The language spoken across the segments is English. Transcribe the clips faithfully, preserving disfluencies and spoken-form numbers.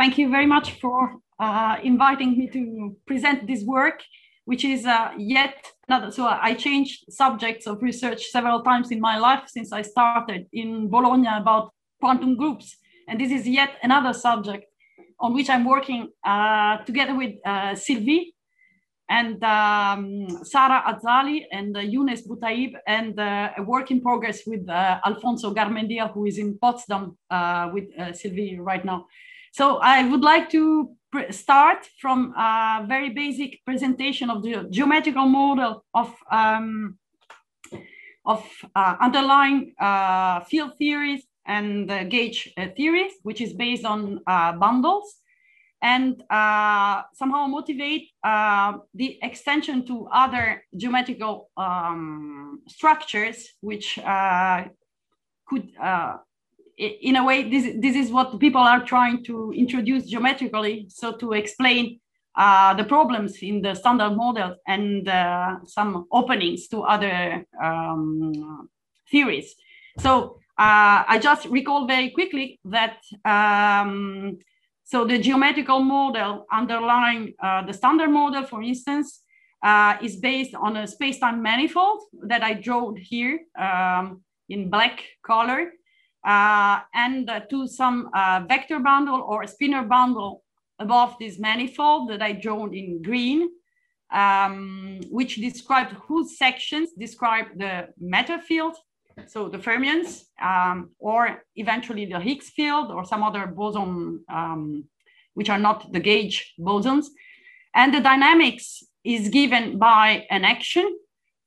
thank you very much for uh, inviting me to present this work, which is uh, yet another. So I changed subjects of research several times in my life since I started in Bologna about quantum groups. And this is yet another subject on which I'm working uh, together with uh, Sylvie and um, Sarah Azzali and uh, Younes Boutaib, and uh, a work in progress with uh, Alfonso Garmendia, who is in Potsdam uh, with uh, Sylvie right now. So I would like to start from a very basic presentation of the geometrical model of, um, of uh, underlying uh, field theories and uh, gauge uh, theories, which is based on uh, bundles, and uh, somehow motivate uh, the extension to other geometrical um, structures, which uh, could, uh, in a way, this, this is what people are trying to introduce geometrically, so to explain uh, the problems in the standard model and uh, some openings to other um, theories. So uh, I just recall very quickly that um, so the geometrical model underlying uh, the standard model, for instance, uh, is based on a space-time manifold that I drew here um, in black color, uh, and uh, to some uh, vector bundle or a spinor bundle above this manifold that I drawn in green, um, which described whose sections describe the matter field, so the fermions, um, or eventually the Higgs field or some other boson, um, which are not the gauge bosons. And the dynamics is given by an action.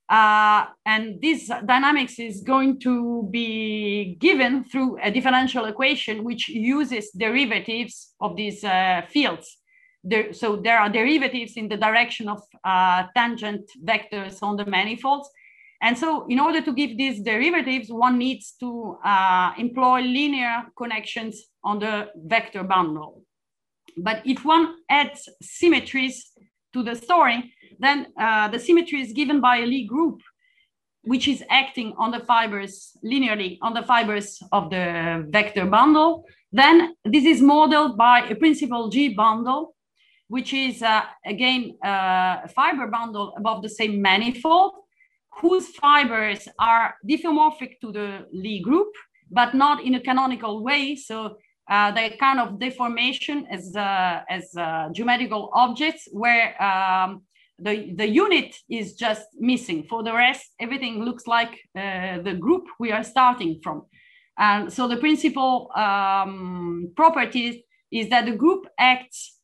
Uh, and this dynamics is going to be given through a differential equation, which uses derivatives of these uh, fields. There, so there are derivatives in the direction of uh, tangent vectors on the manifolds. And so in order to give these derivatives, one needs to uh, employ linear connections on the vector bundle. But if one adds symmetries to the story, then uh, the symmetry is given by a Lie group, which is acting on the fibers linearly on the fibers of the vector bundle. Then this is modeled by a principal G bundle, which is uh, again uh, a fiber bundle above the same manifold, whose fibers are diffeomorphic to the Lie group, but not in a canonical way. So uh, they kind of deformation as, uh, as uh, geometrical objects where um, the, the unit is just missing. For the rest, everything looks like uh, the group we are starting from. And so the principal um, property is that the group acts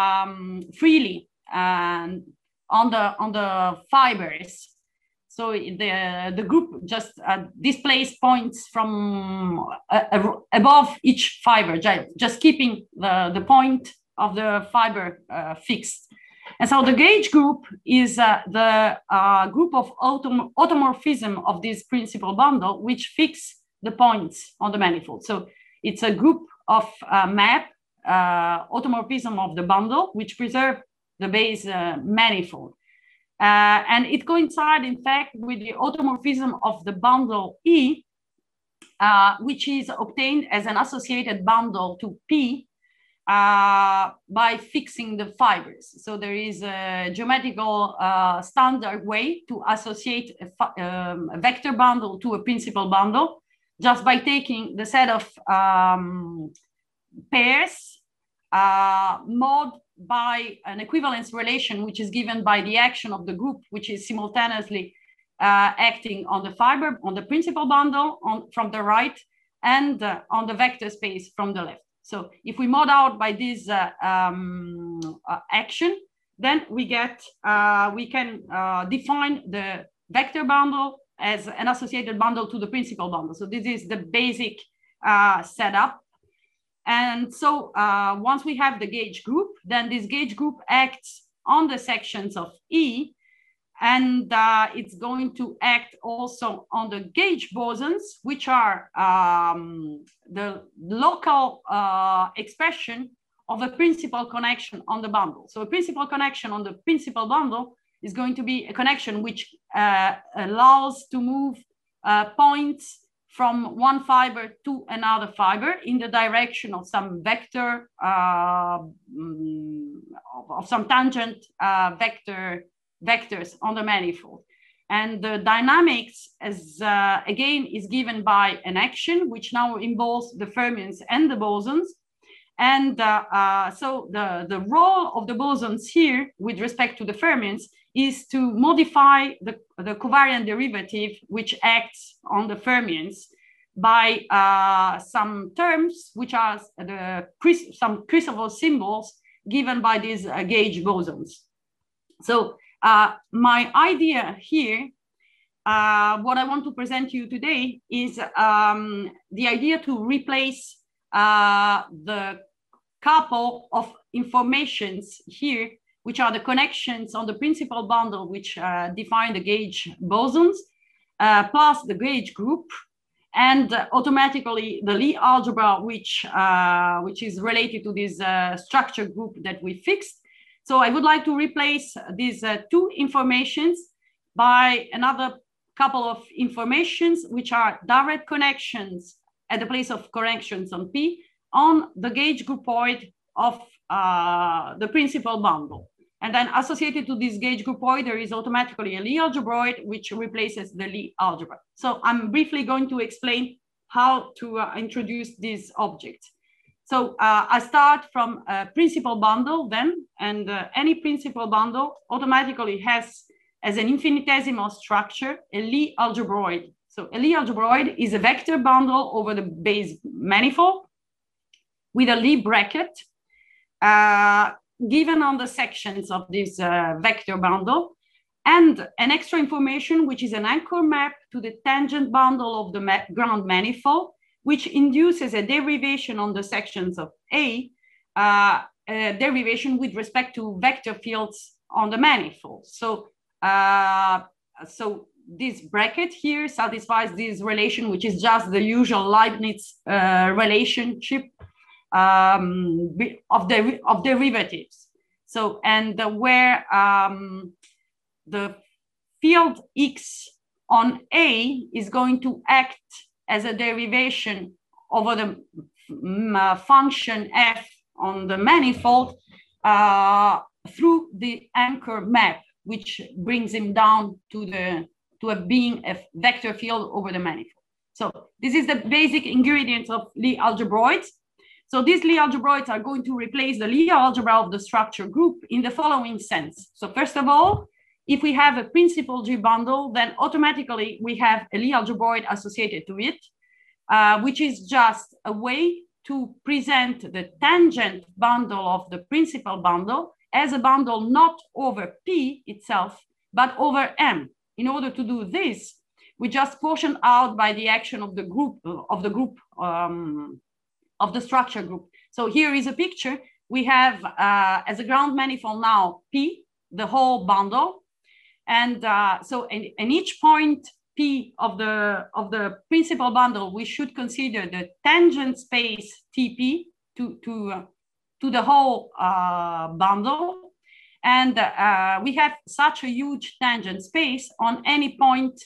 um, freely and on the, on the fibers. So the, the group just uh, displays points from uh, above each fiber, just keeping the, the point of the fiber uh, fixed. And so the gauge group is uh, the uh, group of autom automorphism of this principal bundle, which fix the points on the manifold. So it's a group of uh, map uh, automorphism of the bundle, which preserve the base uh, manifold. Uh, and it coincides, in fact, with the automorphism of the bundle E, uh, which is obtained as an associated bundle to P uh, by fixing the fibers. So there is a geometrical uh, standard way to associate a, um, a vector bundle to a principal bundle, just by taking the set of um, pairs uh, mod by an equivalence relation, which is given by the action of the group, which is simultaneously uh, acting on the fiber, on the principal bundle on, from the right, and uh, on the vector space from the left. So if we mod out by this uh, um, uh, action, then we get, uh, we can uh, define the vector bundle as an associated bundle to the principal bundle. So this is the basic uh, setup. And so uh, once we have the gauge group, then this gauge group acts on the sections of E, and uh, it's going to act also on the gauge bosons, which are um, the local uh, expression of a principal connection on the bundle. So a principal connection on the principal bundle is going to be a connection which uh, allows to move uh, points from one fiber to another fiber in the direction of some vector uh, of some tangent uh, vector vectors on the manifold. And the dynamics, as uh, again, is given by an action, which now involves the fermions and the bosons. And uh, uh, so the, the role of the bosons here with respect to the fermions is to modify the, the covariant derivative, which acts on the fermions by uh, some terms, which are the some Christoffel symbols given by these uh, gauge bosons. So uh, my idea here, uh, what I want to present to you today is um, the idea to replace uh, the couple of informations here, which are the connections on the principal bundle, which uh, define the gauge bosons, uh, plus the gauge group, and uh, automatically the Lie algebra, which, uh, which is related to this uh, structure group that we fixed. So I would like to replace these uh, two informations by another couple of informations, which are direct connections at the place of connections on P on the gauge groupoid of uh, the principal bundle. And then associated to this gauge groupoid, there is automatically a Lie algebroid, which replaces the Lie algebra. So I'm briefly going to explain how to uh, introduce these objects. So uh, I start from a principal bundle then, and uh, any principal bundle automatically has as an infinitesimal structure a Lie algebroid. So a Lie algebroid is a vector bundle over the base manifold with a Lie bracket uh, given on the sections of this uh, vector bundle, and an extra information, which is an anchor map to the tangent bundle of the ma ground manifold, which induces a derivation on the sections of A, uh, a derivation with respect to vector fields on the manifold. So, uh, so this bracket here satisfies this relation, which is just the usual Leibniz uh, relationship um, of, der of derivatives. So, and uh, where um, the field X on A is going to act as a derivation over the uh, function f on the manifold uh, through the anchor map, which brings him down to the to a being a vector field over the manifold. So this is the basic ingredients of Lie algebroids. So these Lie algebroids are going to replace the Lie algebra of the structure group in the following sense. So first of all, if we have a principal G bundle, then automatically we have a Lie algebroid associated to it, uh, which is just a way to present the tangent bundle of the principal bundle as a bundle not over P itself, but over M. In order to do this, we just quotient out by the action of the group of the group um, of the structure group. So here is a picture. We have uh, as a ground manifold now P, the whole bundle. And uh, so in, in each point P of the, of the principal bundle, we should consider the tangent space T P to, to, uh, to the whole uh, bundle. And uh, we have such a huge tangent space on any point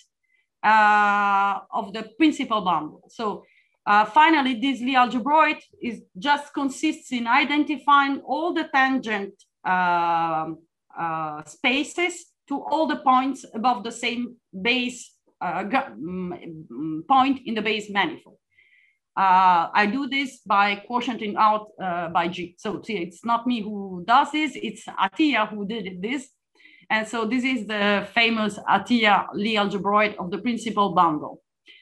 uh, of the principal bundle. So uh, finally, this Lie algebroid is just consists in identifying all the tangent uh, uh, spaces to all the points above the same base uh, point in the base manifold. Uh, I do this by quotienting out uh, by G. So see, it's not me who does this, it's Atiyah who did this. And so this is the famous Atiyah Lie algebroid of the principal bundle.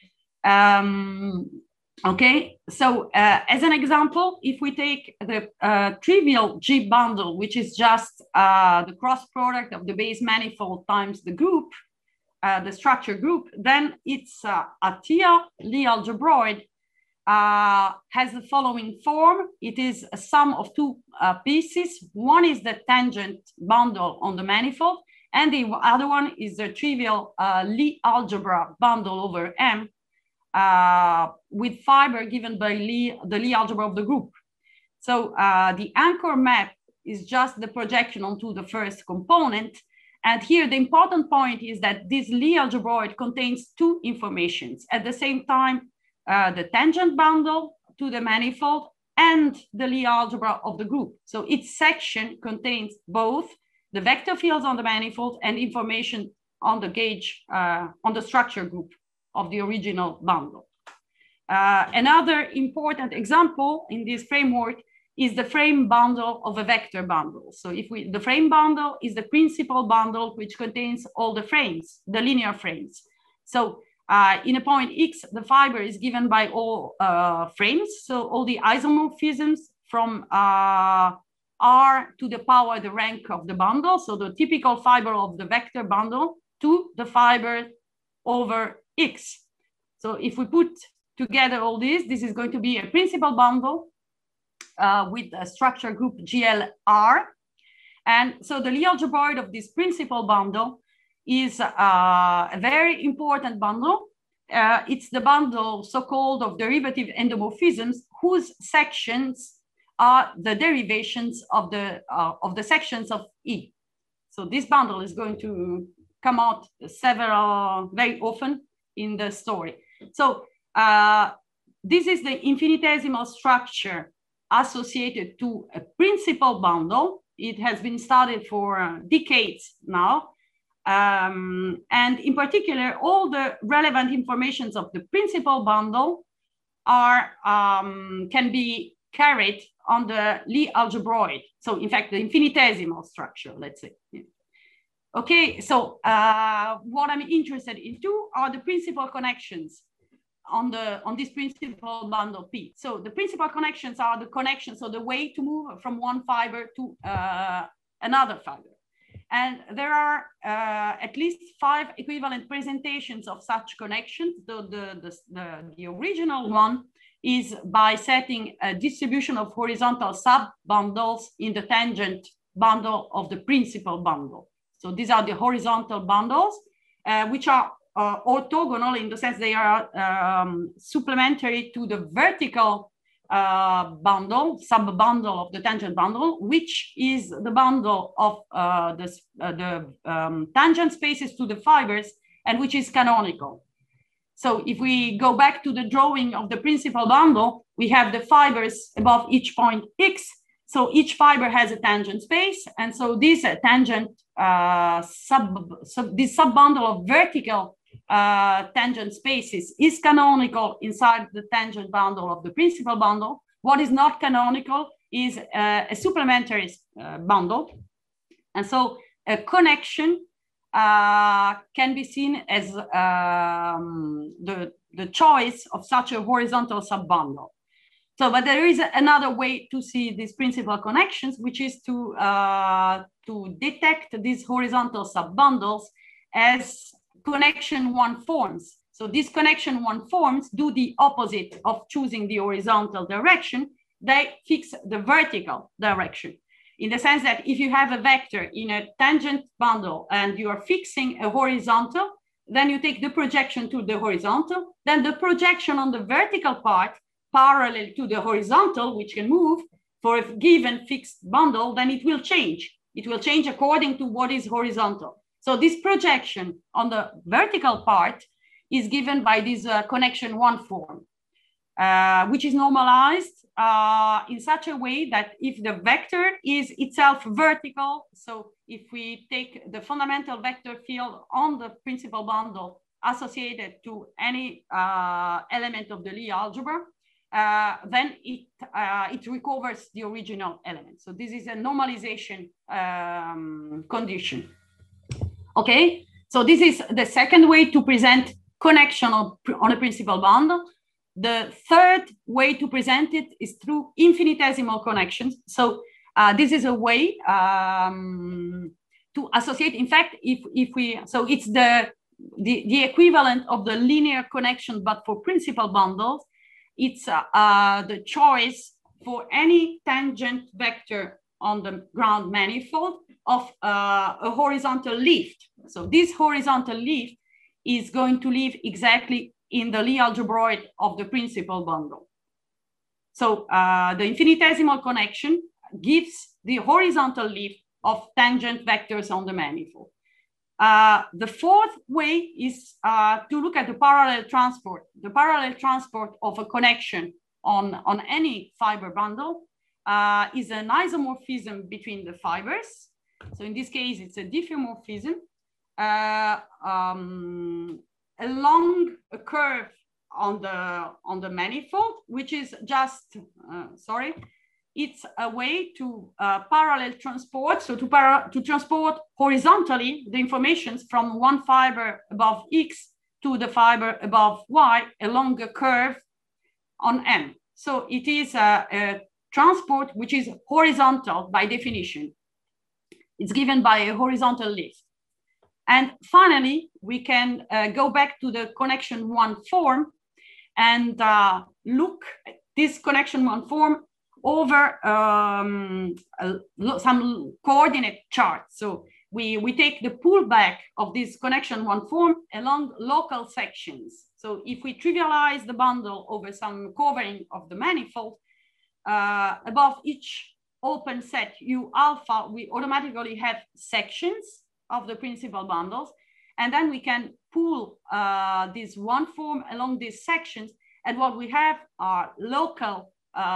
Um, okay, so uh, as an example, if we take the uh, trivial G bundle, which is just uh, the cross product of the base manifold times the group, uh, the structure group, then it's uh, Atiyah Lie algebroid Uh, has the following form. It is a sum of two uh, pieces. One is the tangent bundle on the manifold, and the other one is the trivial uh, Lie algebra bundle over M uh, with fiber given by Lie, the Lie algebra of the group. So uh, the anchor map is just the projection onto the first component. And here the important point is that this Lie algebroid contains two informations. At the same time, Uh, the tangent bundle to the manifold and the Lie algebra of the group. So each section contains both the vector fields on the manifold and information on the gauge, uh, on the structure group of the original bundle. Uh, another important example in this framework is the frame bundle of a vector bundle. So if we, the frame bundle is the principal bundle which contains all the frames, the linear frames. So uh, in a point X, the fiber is given by all uh, frames. So all the isomorphisms from uh, R to the power, the rank of the bundle. So the typical fiber of the vector bundle to the fiber over X. So if we put together all this, this is going to be a principal bundle uh, with a structure group G L R. And so the Lie algebroid of this principal bundle is uh, a very important bundle. Uh, it's the bundle so-called of derivative endomorphisms whose sections are the derivations of the, uh, of the sections of E. So this bundle is going to come out several, very often in the story. So uh, this is the infinitesimal structure associated to a principal bundle. It has been studied for uh, decades now. Um, and in particular, all the relevant informations of the principal bundle are, um, can be carried on the Lie algebroid. So in fact, the infinitesimal structure, let's say. Yeah. Okay, so uh, what I'm interested in too are the principal connections on the on this principal bundle P. So the principal connections are the connections, so the way to move from one fiber to uh, another fiber. And there are uh, at least five equivalent presentations of such connections. The, the, the, the, the original one is by setting a distribution of horizontal sub-bundles in the tangent bundle of the principal bundle. So these are the horizontal bundles, uh, which are uh, orthogonal in the sense they are um, supplementary to the vertical uh, bundle, sub-bundle of the tangent bundle, which is the bundle of uh, the, uh, the um, tangent spaces to the fibers and which is canonical. So if we go back to the drawing of the principal bundle, we have the fibers above each point X. So each fiber has a tangent space. And so this uh, tangent, uh, sub, sub, this sub-bundle of vertical uh, tangent spaces is canonical inside the tangent bundle of the principal bundle. What is not canonical is uh, a supplementary uh, bundle. And so a connection uh, can be seen as um, the, the choice of such a horizontal sub-bundle. So, but there is another way to see these principal connections, which is to, uh, to detect these horizontal sub-bundles as connection one forms. So these connection one forms do the opposite of choosing the horizontal direction. They fix the vertical direction, in the sense that if you have a vector in a tangent bundle and you are fixing a horizontal, then you take the projection to the horizontal, then the projection on the vertical part parallel to the horizontal, which can move for a given fixed bundle, then it will change. It will change according to what is horizontal. So this projection on the vertical part is given by this uh, connection one form, uh, which is normalized uh, in such a way that if the vector is itself vertical, so if we take the fundamental vector field on the principal bundle associated to any uh, element of the Lie algebra, Uh, then it, uh, it recovers the original element. So this is a normalization um, condition. Okay, so this is the second way to present connection on, on a principal bundle. The third way to present it is through infinitesimal connections. So uh, this is a way um, to associate. In fact, if, if we, so it's the, the, the equivalent of the linear connection, but for principal bundles. It's uh, uh, the choice for any tangent vector on the ground manifold of uh, a horizontal lift. So this horizontal lift is going to live exactly in the Lie algebroid of the principal bundle. So uh, the infinitesimal connection gives the horizontal lift of tangent vectors on the manifold. Uh, the fourth way is uh, to look at the parallel transport, the parallel transport of a connection on, on any fiber bundle uh, is an isomorphism between the fibers. So in this case, it's a diffeomorphism uh, um, along a curve on the, on the manifold, which is just, uh, sorry, it's a way to uh, parallel transport, so to, para to transport horizontally the information from one fiber above X to the fiber above Y along a curve on M. So it is a, a transport which is horizontal by definition. It's given by a horizontal lift. And finally, we can uh, go back to the connection one form and uh, look at this connection one form over um, uh, some coordinate charts. So we, we take the pullback of this connection one form along local sections. So if we trivialize the bundle over some covering of the manifold, uh, above each open set U alpha, we automatically have sections of the principal bundles. And then we can pull uh, this one form along these sections. And what we have are local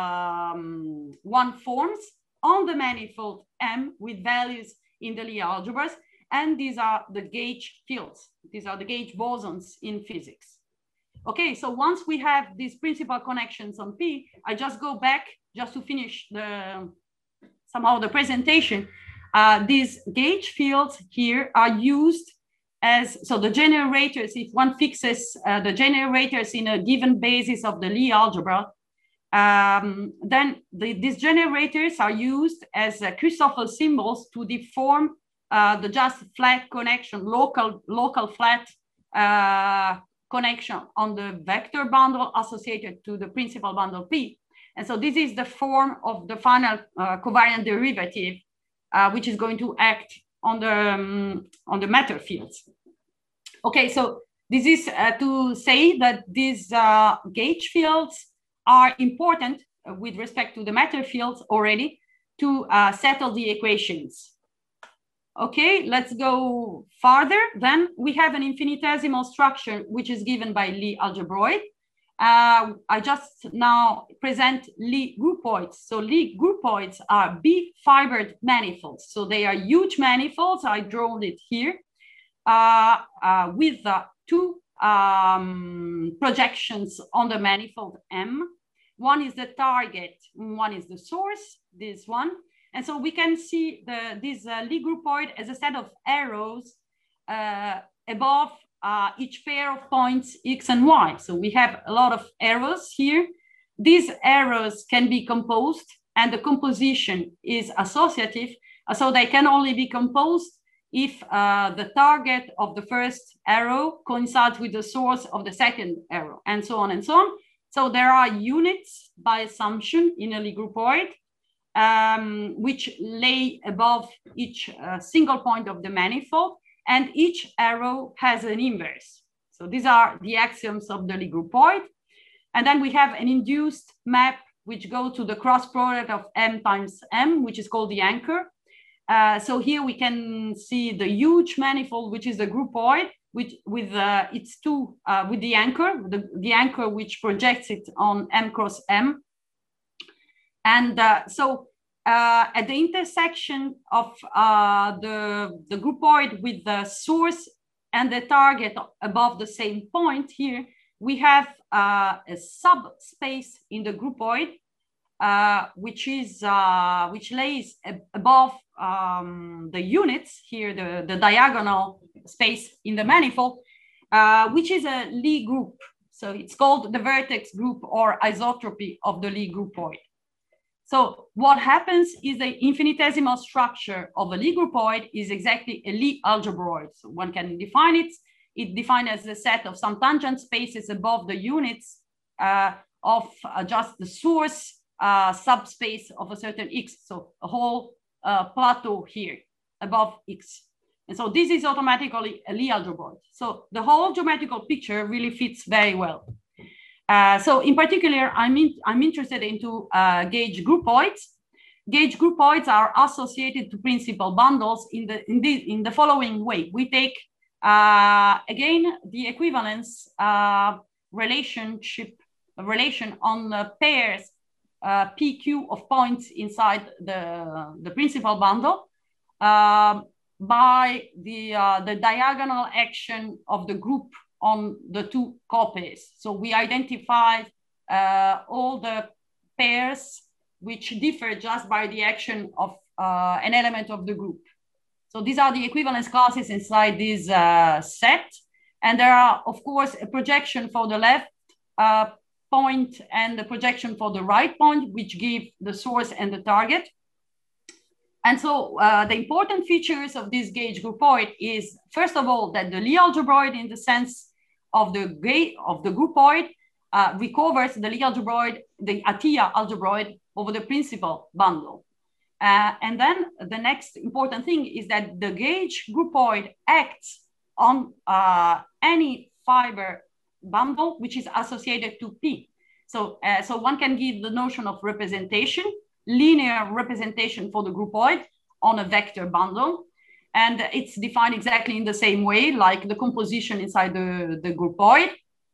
um, one forms on the manifold M with values in the Lie algebras. And these are the gauge fields. These are the gauge bosons in physics. Okay, so once we have these principal connections on P, I just go back just to finish the somehow the presentation. Uh, these gauge fields here are used as, so the generators, if one fixes uh, the generators in a given basis of the Lie algebra, um, then the, these generators are used as uh, Christoffel symbols to deform uh, the just flat connection, local, local flat uh, connection on the vector bundle associated to the principal bundle P. And so this is the form of the final uh, covariant derivative, uh, which is going to act on the, um, on the matter fields. Okay, so this is uh, to say that these uh, gauge fields are important uh, with respect to the matter fields already to uh, settle the equations. Okay, let's go farther. Then we have an infinitesimal structure, which is given by Lie algebroid. Uh, I just now present Lie groupoids. So Lie groupoids are B-fibered manifolds. So they are huge manifolds. I drawn it here uh, uh, with uh, two um, projections on the manifold M. One is the target, one is the source, this one. And so we can see the, this uh, Lie groupoid as a set of arrows uh, above uh, each pair of points X and Y. So we have a lot of arrows here. These arrows can be composed and the composition is associative. So they can only be composed if uh, the target of the first arrow coincides with the source of the second arrow, and so on and so on. So there are units by assumption in a Lie groupoid, um, which lay above each uh, single point of the manifold, and each arrow has an inverse. So these are the axioms of the Lie groupoid. And then we have an induced map which go to the cross product of M times M, which is called the anchor. Uh, so here we can see the huge manifold, which is the groupoid, which with uh, its two, uh, with the anchor, the, the anchor which projects it on M cross M. And uh, so uh, at the intersection of uh, the, the groupoid with the source and the target above the same point here, we have uh, a subspace in the groupoid, uh, which is uh, which lays ab above um, the units here, the, the diagonal space in the manifold, uh, which is a Lie group. So it's called the vertex group or isotropy of the Lie groupoid. So what happens is the infinitesimal structure of a Lie groupoid is exactly a Lie algebroid. So one can define it. It defined as a set of some tangent spaces above the units uh, of uh, just the source uh, subspace of a certain X. So a whole uh, plateau here above X. And so this is automatically a Lie algebroid. So the whole geometrical picture really fits very well. Uh, so in particular, I'm, in, I'm interested into uh, gauge groupoids. Gauge groupoids are associated to principal bundles in the, in the, in the following way. We take Uh, again, the equivalence uh, relationship relation on the pairs uh, P Q of points inside the, the principal bundle uh, by the, uh, the diagonal action of the group on the two copies. So we identify uh, all the pairs which differ just by the action of uh, an element of the group. So these are the equivalence classes inside this uh, set. And there are, of course, a projection for the left uh, point and the projection for the right point, which give the source and the target. And so uh, the important features of this gauge groupoid is, first of all, that the Lie algebroid in the sense of the, of the groupoid uh, recovers the Lie algebroid, the Atiyah algebroid over the principal bundle. Uh, and then the next important thing is that the gauge groupoid acts on uh, any fiber bundle which is associated to P. So, uh, so one can give the notion of representation, linear representation for the groupoid on a vector bundle. And it's defined exactly in the same way, like the composition inside the, the groupoid.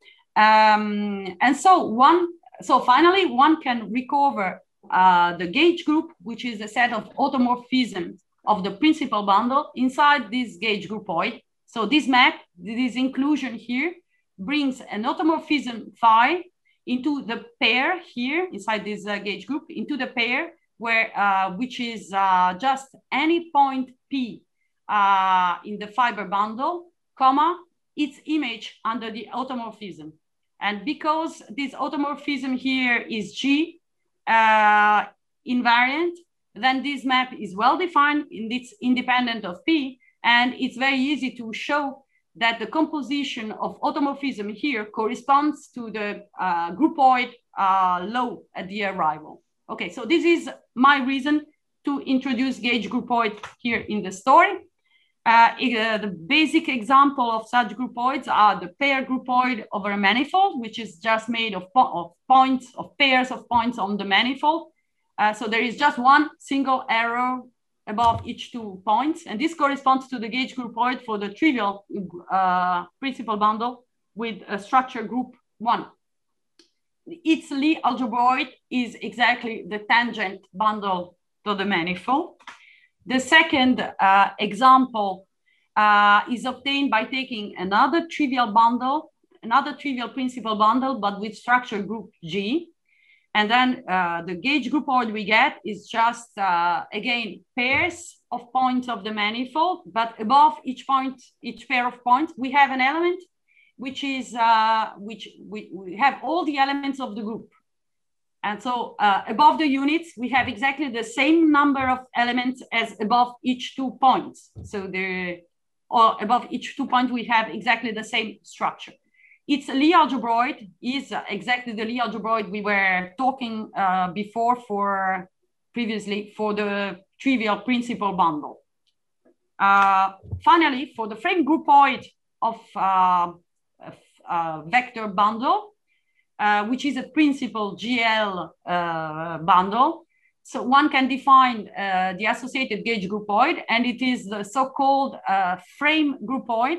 Um, and so one, so finally, one can recover uh, the gauge group, which is a set of automorphisms of the principal bundle inside this gauge groupoid. So this map, this inclusion here, brings an automorphism phi into the pair here inside this uh, gauge group, into the pair where uh, which is uh, just any point P uh, in the fiber bundle, comma, its image under the automorphism. And because this automorphism here is G uh, invariant, then this map is well defined, and it's independent of P, and it's very easy to show that the composition of automorphism here corresponds to the uh, groupoid uh, low at the arrival. Okay, so this is my reason to introduce gauge groupoid here in the story. Uh, uh, the basic example of such groupoids are the pair groupoid over a manifold, which is just made of, po of points, of pairs of points on the manifold. Uh, so there is just one single error above each two points. And this corresponds to the gauge groupoid for the trivial uh, principal bundle with a structure group one. Its Lie algebroid is exactly the tangent bundle to the manifold. The second uh, example uh, is obtained by taking another trivial bundle, another trivial principal bundle, but with structure group G. And then uh, the gauge groupoid we get is just, uh, again, pairs of points of the manifold, but above each point, each pair of points, we have an element which is, uh, which we, we have all the elements of the group. And so uh, above the units, we have exactly the same number of elements as above each two points. So the, or above each two points, we have exactly the same structure. Its Lie algebroid is exactly the Lie algebroid we were talking uh, before for previously for the trivial principal bundle. Uh, finally, for the frame groupoid of uh, uh, vector bundle, uh, which is a principal G L uh, bundle, so one can define uh, the associated gauge groupoid, and it is the so-called uh, frame groupoid,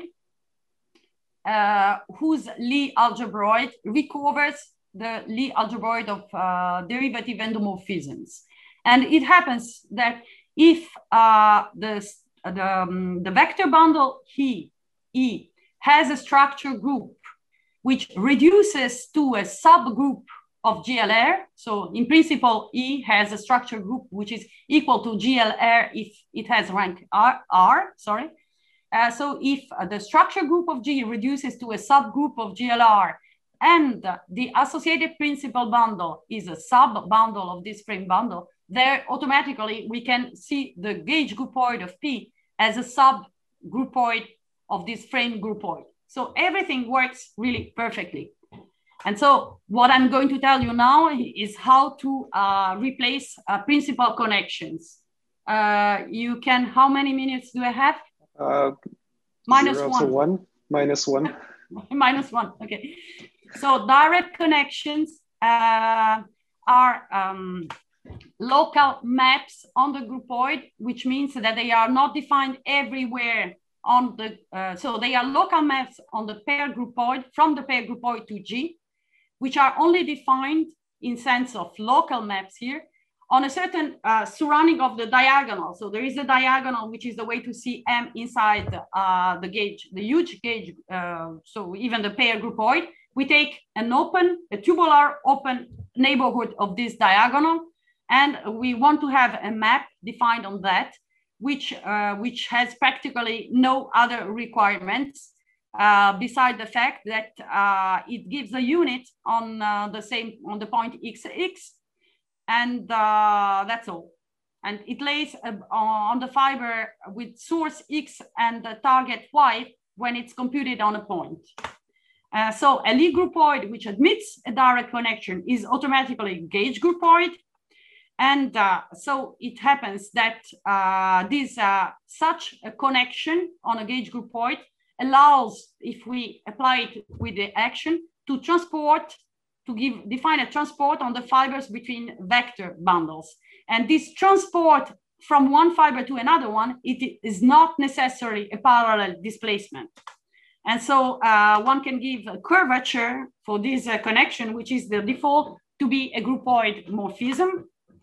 Uh, whose Lie algebroid recovers the Lie algebroid of uh, derivative endomorphisms. And it happens that if uh, the, the, um, the vector bundle he, E has a structure group which reduces to a subgroup of G L R, so in principle, E has a structure group which is equal to G L R if it has rank R, R sorry. Uh, so if uh, the structure group of G reduces to a subgroup of G L R and uh, the associated principal bundle is a sub-bundle of this frame bundle, there automatically we can see the gauge groupoid of P as a sub-groupoid of this frame groupoid. So everything works really perfectly. And so what I'm going to tell you now is how to uh, replace uh, principal connections. Uh, you can, how many minutes do I have? Uh, minus zero one. to one, minus one. Minus one, okay. So direct connections uh, are um, local maps on the groupoid, which means that they are not defined everywhere on the, uh, so they are local maps on the pair groupoid, from the pair groupoid to G. which are only defined in sense of local maps here on a certain uh, surrounding of the diagonal. So there is a diagonal, which is the way to see M inside uh, the gauge, the huge gauge. Uh, so even the pair groupoid, we take an open, a tubular open neighborhood of this diagonal, and we want to have a map defined on that, which uh, which has practically no other requirements uh, beside the fact that uh, it gives a unit on uh, the same on the point x x. And uh, that's all. And it lays uh, on the fiber with source X and the target Y when it's computed on a point. Uh, so a Lie groupoid, which admits a direct connection, is automatically gauge groupoid. And uh, so it happens that uh, this uh, such a connection on a gauge groupoid allows, if we apply it with the action, to transport to give define a transport on the fibers between vector bundles. And this transport from one fiber to another one, it is not necessarily a parallel displacement. And so uh, one can give a curvature for this uh, connection, which is the default, to be a groupoid morphism.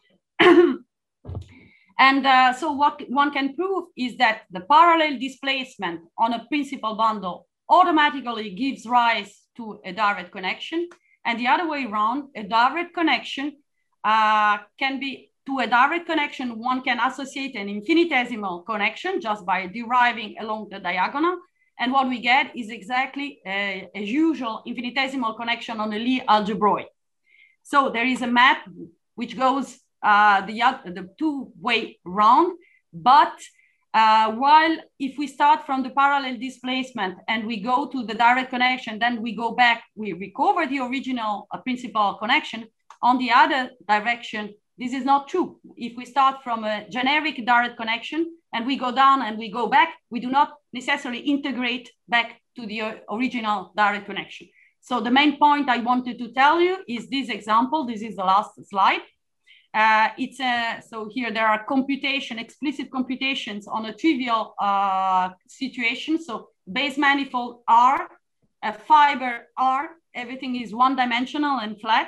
And uh, so what one can prove is that the parallel displacement on a principal bundle automatically gives rise to a direct connection. And the other way around, a direct connection uh, can be, to a direct connection, one can associate an infinitesimal connection just by deriving along the diagonal. And what we get is exactly a, a usual infinitesimal connection on a Lie algebroid. So there is a map which goes uh, the, the two-way round, but Uh, while if we start from the parallel displacement and we go to the direct connection, then we go back, we recover the original uh, principal connection. On the other direction, this is not true. If we start from a generic direct connection and we go down and we go back, we do not necessarily integrate back to the uh, original direct connection. So the main point I wanted to tell you is this example. This is the last slide. Uh, it's a, so here there are computation, explicit computations on a trivial uh, situation. So base manifold R, a fiber R, everything is one dimensional and flat.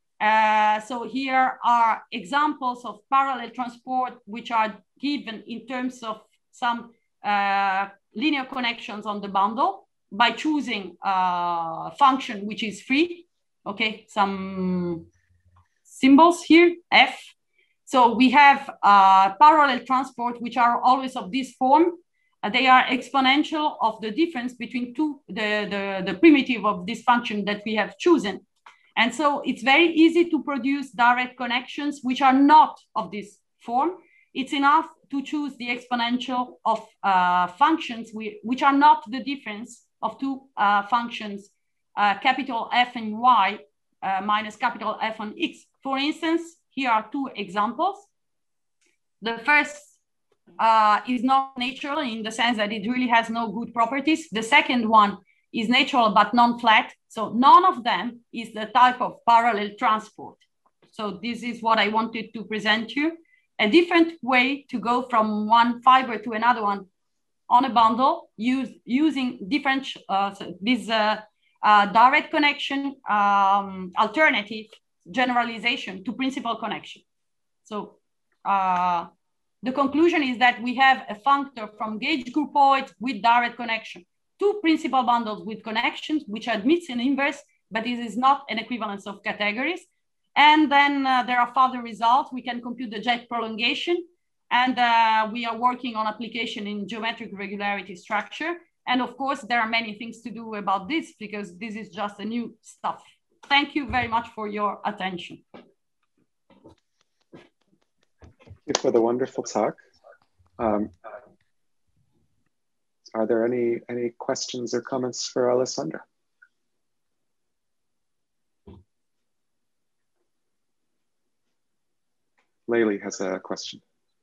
Uh, so here are examples of parallel transport, which are given in terms of some uh, linear connections on the bundle by choosing a function which is free. Okay, some symbols here, F. So we have uh, parallel transport, which are always of this form. Uh, they are exponential of the difference between two, the, the, the primitive of this function that we have chosen. And so it's very easy to produce direct connections, which are not of this form. It's enough to choose the exponential of uh, functions, we, which are not the difference of two uh, functions, uh, capital F and Y uh, minus capital F on X. For instance, here are two examples. The first uh, is not natural in the sense that it really has no good properties. The second one is natural but non-flat. So none of them is the type of parallel transport. So this is what I wanted to present you. A different way to go from one fiber to another one on a bundle use, using different, uh, so this uh, uh, direct connection um, alternative generalization to principal connection. So uh, the conclusion is that we have a functor from gauge groupoid with direct connection, two principal bundles with connections, which admits an inverse, but this is not an equivalence of categories. And then uh, there are further results. We can compute the jet prolongation, and uh, we are working on application in geometric regularity structure. And of course, there are many things to do about this because this is just a new stuff. Thank you very much for your attention. Thank you for the wonderful talk. Um, are there any, any questions or comments for Alessandra? Layli has a question.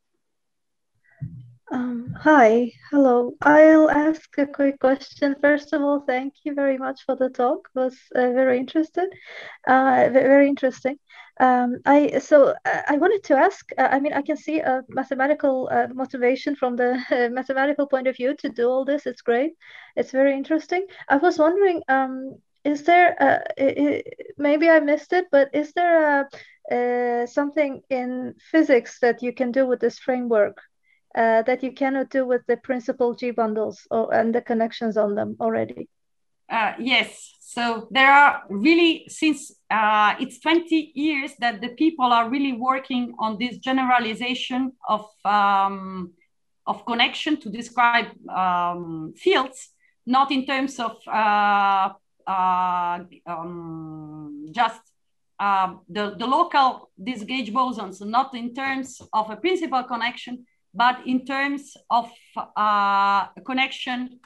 Um, hi, hello. I'll ask a quick question. First of all, thank you very much for the talk. It was uh, very interesting. Uh, very interesting. Um, I so uh, I wanted to ask. Uh, I mean, I can see a mathematical uh, motivation from the uh, mathematical point of view to do all this. It's great. It's very interesting. I was wondering. Um, is there a, I, maybe I missed it, but is there a, uh, something in physics that you can do with this framework uh, that you cannot do with the principal G bundles or, and the connections on them already? Uh, yes. So there are really, since uh, it's twenty years that the people are really working on this generalization of, um, of connection to describe um, fields, not in terms of uh, uh, um, just uh, the, the local disengaged bosons, not in terms of a principal connection, but in terms of uh, a connection.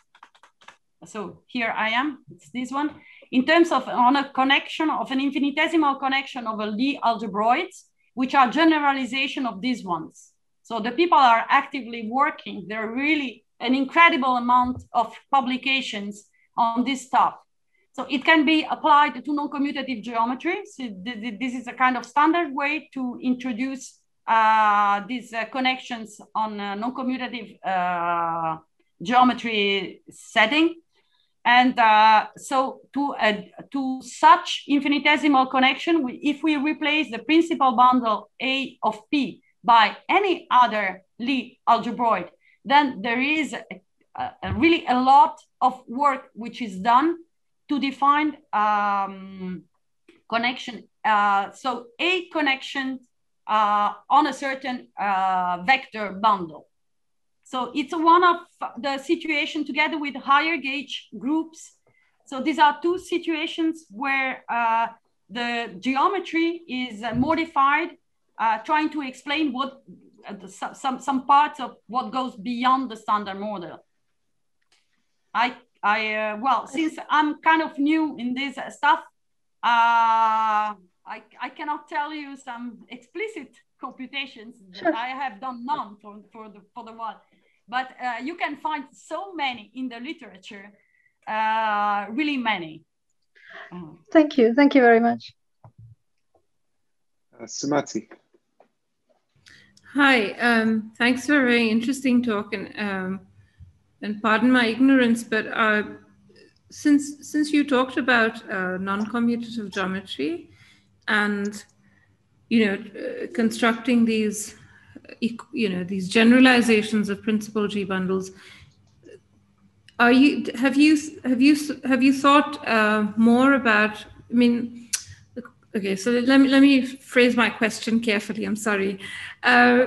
So here I am, it's this one. In terms of on a connection of an infinitesimal connection of a Lie algebroids, which are generalization of these ones. So the people are actively working. There are really an incredible amount of publications on this stuff. So it can be applied to non-commutative geometry. So this is a kind of standard way to introduce uh, these uh, connections on a non-commutative uh, geometry setting. And uh, so to, uh, to such infinitesimal connection, we, if we replace the principal bundle A of P by any other Lie algebroid, then there is a, a really a lot of work which is done to define um, connection. Uh, so a connection uh, on a certain uh, vector bundle. So it's one of the situation together with higher gauge groups. So these are two situations where uh, the geometry is uh, modified, uh, trying to explain what uh, the, some, some parts of what goes beyond the standard model. I, I uh, well, since I'm kind of new in this stuff, uh, I, I cannot tell you some explicit computations that sure. I have done none for, for the, for the one. But uh, you can find so many in the literature, uh, really many. Thank you. Thank you very much. Uh, Sumati. Hi. Um, thanks for a very interesting talk. And, um, and pardon my ignorance, but uh, since, since you talked about uh, non-commutative geometry and, you know, uh, constructing these you know, these generalizations of principal G bundles. Are you, have you, have you, have you thought uh, more about, I mean, okay, so let me, let me phrase my question carefully, I'm sorry. Uh,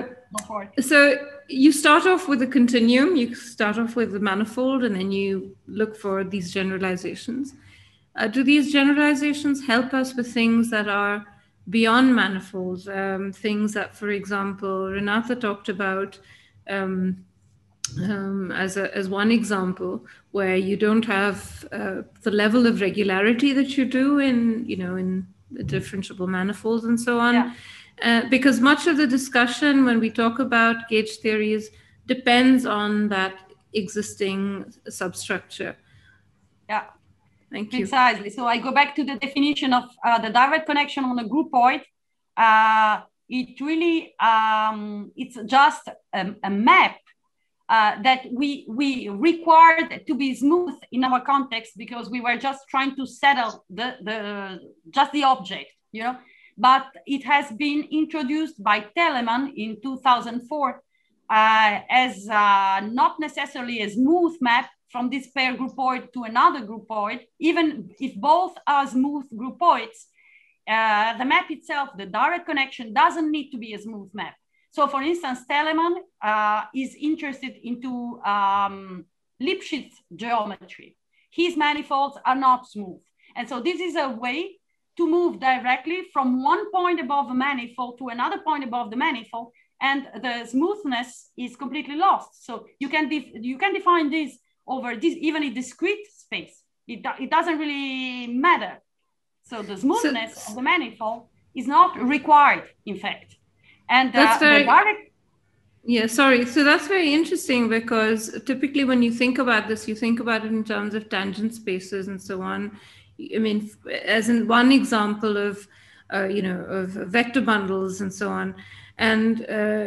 so you start off with a continuum, you start off with the manifold, and then you look for these generalizations. Uh, do these generalizations help us with things that are beyond manifolds, um, things that, for example, Renata talked about um, um, as, a, as one example, where you don't have uh, the level of regularity that you do in, you know, in the differentiable manifolds and so on. Yeah. Uh, because much of the discussion when we talk about gauge theories depends on that existing substructure. Yeah. Thank you. Precisely. So I go back to the definition of uh, the direct connection on a groupoid. Uh, it really, um, it's just a, a map uh, that we, we required to be smooth in our context because we were just trying to settle the, the, just the object, you know, but it has been introduced by Telemann in two thousand four uh, as uh, not necessarily a smooth map from this pair groupoid to another groupoid, even if both are smooth groupoids, uh, the map itself, the direct connection, doesn't need to be a smooth map. So for instance, Telemann uh, is interested into um, Lipschitz geometry. His manifolds are not smooth. And so this is a way to move directly from one point above a manifold to another point above the manifold, and the smoothness is completely lost. So you can, you can define this over this, even in discrete space. It, do, it doesn't really matter. So the smoothness so, of the manifold is not required, in fact. And uh, that's very, the direct... Yeah, sorry. So that's very interesting because typically when you think about this, you think about it in terms of tangent spaces and so on. I mean, as in one example of, uh, you know, of vector bundles and so on. And uh,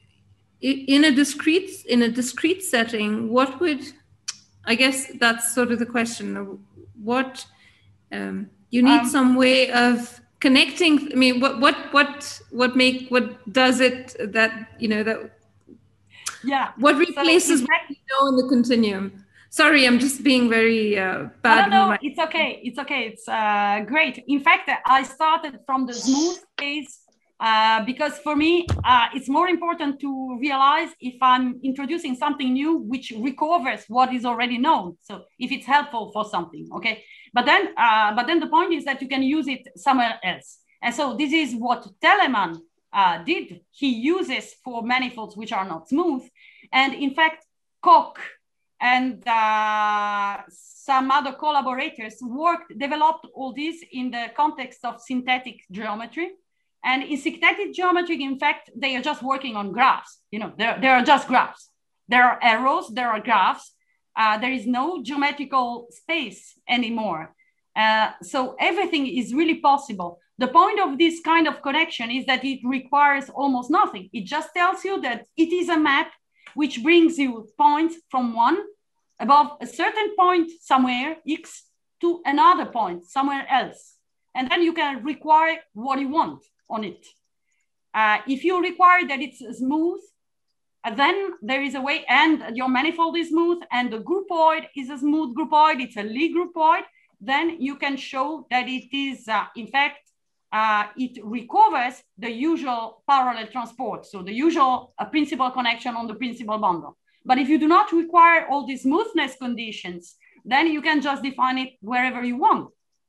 in a discrete, in a discrete setting, what would, I guess that's sort of the question. What, Um, you need Um, some way of connecting. I mean, what what what what make what does it that you know that yeah. what replaces So what we know in the continuum? Sorry, I'm just being very uh, bad. I don't know. It's okay. It's okay. It's uh, great. In fact, I started from the smooth case uh, because for me, uh, it's more important to realize if I'm introducing something new which recovers what is already known. So if it's helpful for something, okay. But then, uh, but then the point is that you can use it somewhere else. And so this is what Telemann uh, did. He uses for manifolds which are not smooth, and in fact, Koch and uh, some other collaborators worked, developed all this in the context of synthetic geometry. And in synthetic geometry, in fact, they are just working on graphs. You know, there, there are just graphs. There are arrows, there are graphs. Uh, there is no geometrical space anymore. Uh, so everything is really possible. The point of this kind of connection is that it requires almost nothing. It just tells you that it is a map which brings you points from one above a certain point somewhere, X, to another point somewhere else. And then you can require what you want on it. Uh, if you require that it's smooth, uh, then there is a way, and your manifold is smooth, and the groupoid is a smooth groupoid, it's a Lie groupoid, then you can show that it is, uh, in fact, Uh, it recovers the usual parallel transport, so the usual uh, principal connection on the principal bundle. But if you do not require all these smoothness conditions, then you can just define it wherever you want.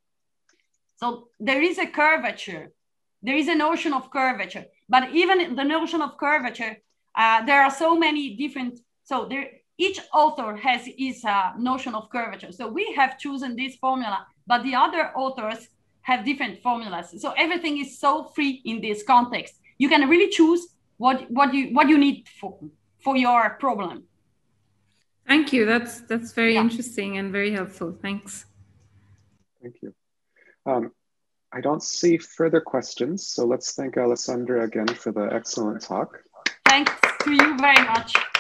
So there is a curvature. There is a notion of curvature. But even the notion of curvature, uh, there are so many different, so there, each author has his uh, notion of curvature. So we have chosen this formula, but the other authors have different formulas. So everything is so free in this context. You can really choose what, what, you, what you need for, for your problem. Thank you. That's, that's very yeah. interesting and very helpful. Thanks. Thank you. Um, I don't see further questions, so let's thank Alessandra again for the excellent talk. Thanks to you very much.